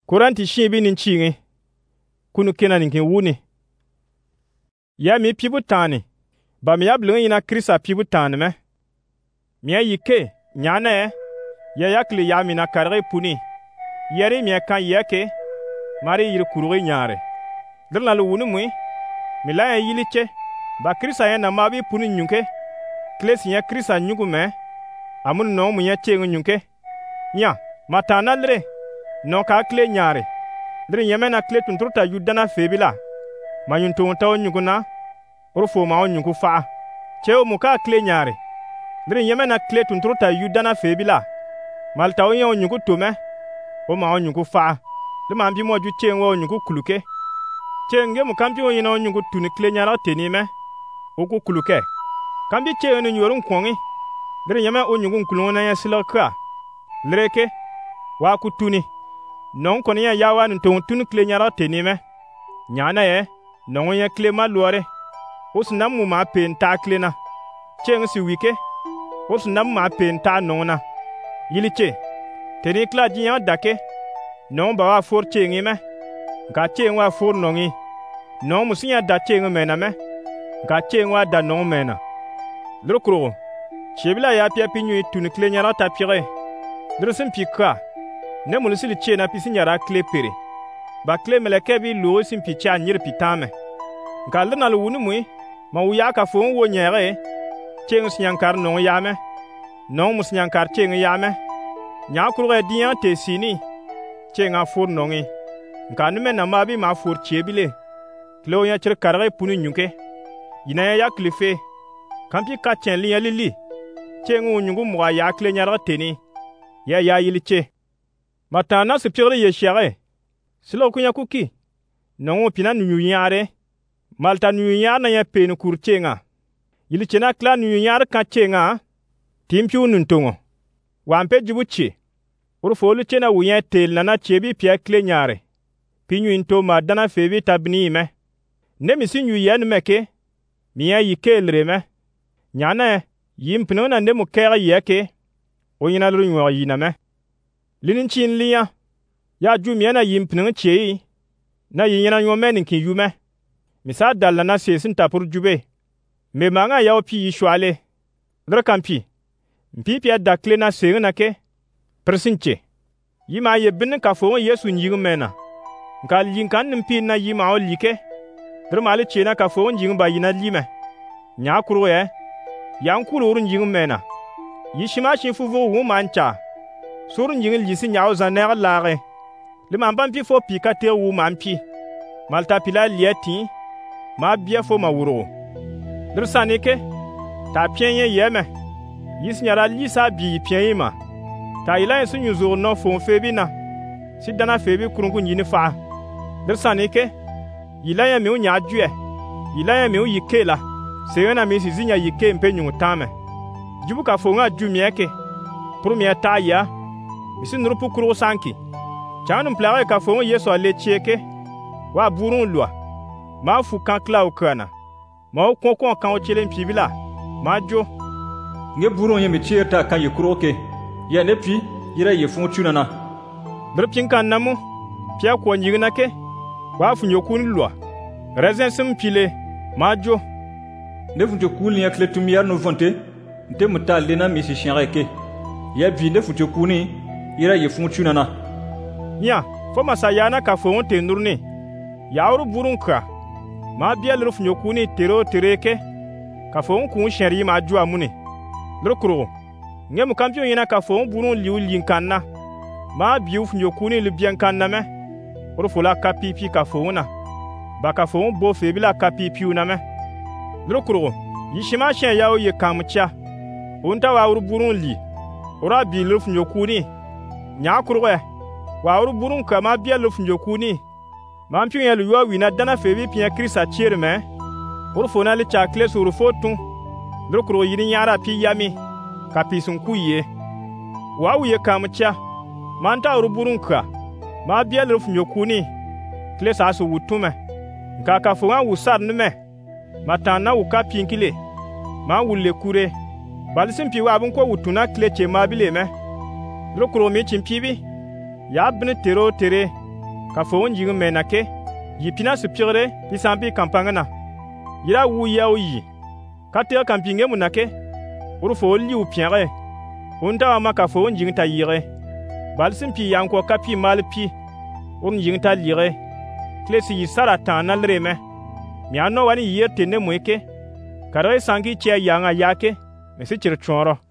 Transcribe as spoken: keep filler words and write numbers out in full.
Koranti shibi nin chingi kunu kena nin kin wuni ya mi pibu tani ba mi yablin ina Krista pibu tani me mi yike nyana e ya yakli ya mi na karge puni yeri mi kan yake mari yir kurugi nyare dirna lu wuni mu mi la yiliche ba Krista ya na mabi puni nyunke klesi ya Krista nyugu me amun no mu ya chengu nyunke nya matana lre no ka kle nyare dir yeme na kle tunturta yudana febila mayunto taw nyuguna urfo ma onyugu fa cheo mu ka kle nyare dir yeme na kle tunturta yudana febila malta onyo onyugu tome o ma onyugu fa le ma bi mo ju chenwo onyugu kuluke chenge mu kambi o yina onyugu tuni kle nyara tenime o ku kuluke kambi cheno nyorun kwongi dir yeme onyugu kuluna ya silaka lreke wa ku tuni non kon ya yawa nin ton tun kle nyara tenime nyana ye non ya kle maluore usnam mu ma pen ta kle na cheng si wike usnam ma pen ta nona yiliche teni kla jinya dake non ba wa for chengi me ga cheng wa for nongi non musinya da cheng me na me ga cheng wa da non me na lukro chebila ya pia pinyu tun kle nyara ta pire dresim pika ne mun sili che na pisi nyara kle pere ba kle meleke bi lo sim picha nyir pitame gal na lu wunu mu ma wuya ka fo wo nyere cheng syankar no yame no mus nyankar cheng yame nya kurwe dian te sini cheng a fur nongi kan me na mabi ma fur chebile klo ya chir karre punu nyuke ina ya klife kampi ka chen li lili cheng u nyungu mo ya kle nyara teni ya ya yiliche matana sipire ye shere silo kunya kuki non pina nu yare malta nu yare na ya pen kurchenga yiliche na kla nu yare ka chenga timpiu nun tongo wampe jibuchi urfolu chena wuya tel na na chebi pia kle nyare pinyu into madana febi tabni me ne misinyu yen meke miya yikelre me nyana yimpno na ndemu kere yeke oyina lu nyo yina me linin chin liya ya ju miya na yimpno chei na yina nyo men kin yume misa dalla na sesin tapur jube me manga yaw pi shwale dra kampi mpi pia dakle na seng na ke persinche yima ye bin ka fo yesu nyi mena ngal yin kan mpi na yima o like dra male chena ka fo nyi ba yina lime nya kuru ye yan kuru urun nyi mena yishima shin fu vo wu mancha surun nyi lisi nyaw za na laare le man ban pi fo pi ka te wu man pi malta pila lieti ma bia fo ma wuro dra sanike ta pienye yeme yis nyara lisa bi pienima ta ila sun yuzo no fon febi na sidana febi kurungu nyini fa dersanike ila ya mi unya adue ila ya mi uyikela seyona mi sizinya yike mpenyu tame jubuka fonga jumieke premier ta ya misi nurupu kuru sanki chanum plare ka fonga yeso ale cheke wa burun lwa ma fu kan kla okana ma kokon kan o chelen pibila ma jo nge buron ye mechierta kan yikuroke ya nepi yira ye fun tunana drpin kan namu pia ko nyigna ke wa fu nyokun lwa rezen sim pile majo ne fu jokun ya kletum ya no vonte nte mutal lena misi shenreke ya bi ne fu jokuni yira ye fun tunana nya fo masayana ka fo onte nurni yauru burunka ma biel fu nyokuni tero tereke ka fo on kun sheri ma jo amuni drokro ngem kampion yina ka fo burun liu linkanna ma biu fu nyokuni li biankanna me urfula ka pipi ka fo na ba ka fo bo febila ka pipi una me drokro yishima shen yawo ye kamcha unta wa ur burun li ura bi lu fu nyokuni nya kurwe wa ur burun ka ma bia lu fu nyokuni ma mpion ya lu yo wina dana febi pia Krista chirme urfona li chakle suru fotun drokro yini nyara pi yami kapisun kuye wawu ye kamcha manta ruburunka ma biel ruf nyokuni klesa su wutume nka ka fuwa wusar nume matana wuka pinkile ma wulle kure balsin pi wabun ko wutuna kleche ma bile me drokro mi chimpibi ya bin tero tere ka fo won jing me na ke yi pina su pigre pi sampi kampangana yira wu ya yi ka te kampinge mu na ke ur fo li u piere un ta ma ka fo won jing ta yire bal sim pi yan ko ka pi mal pi un jing ta lire klesi yi sara ta na lreme mi anno wani yerte ne mu ke kare sangi che yanga yake me si chir choro